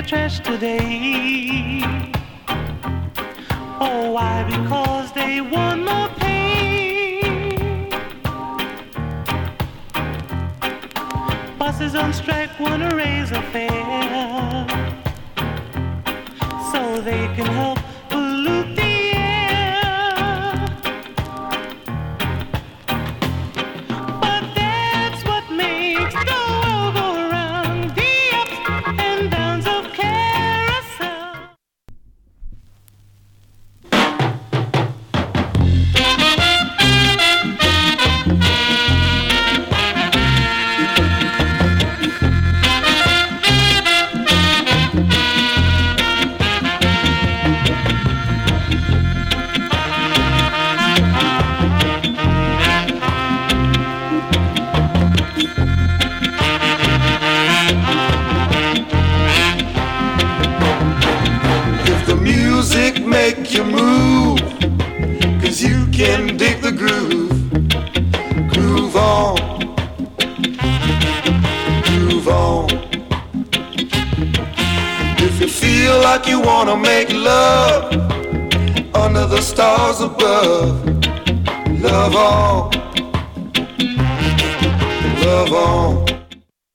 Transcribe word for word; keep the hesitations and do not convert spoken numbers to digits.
trash today. Oh, why? Because they want more pay. Buses on strike wanna raise a fare so they can help pollute the air. But that's what makes the world go round, the ups and downs of carousel. Music make you move, 'cause you can dig the groove. Groove on, groove on. If you feel like you wanna make love under the stars above, love on, love on.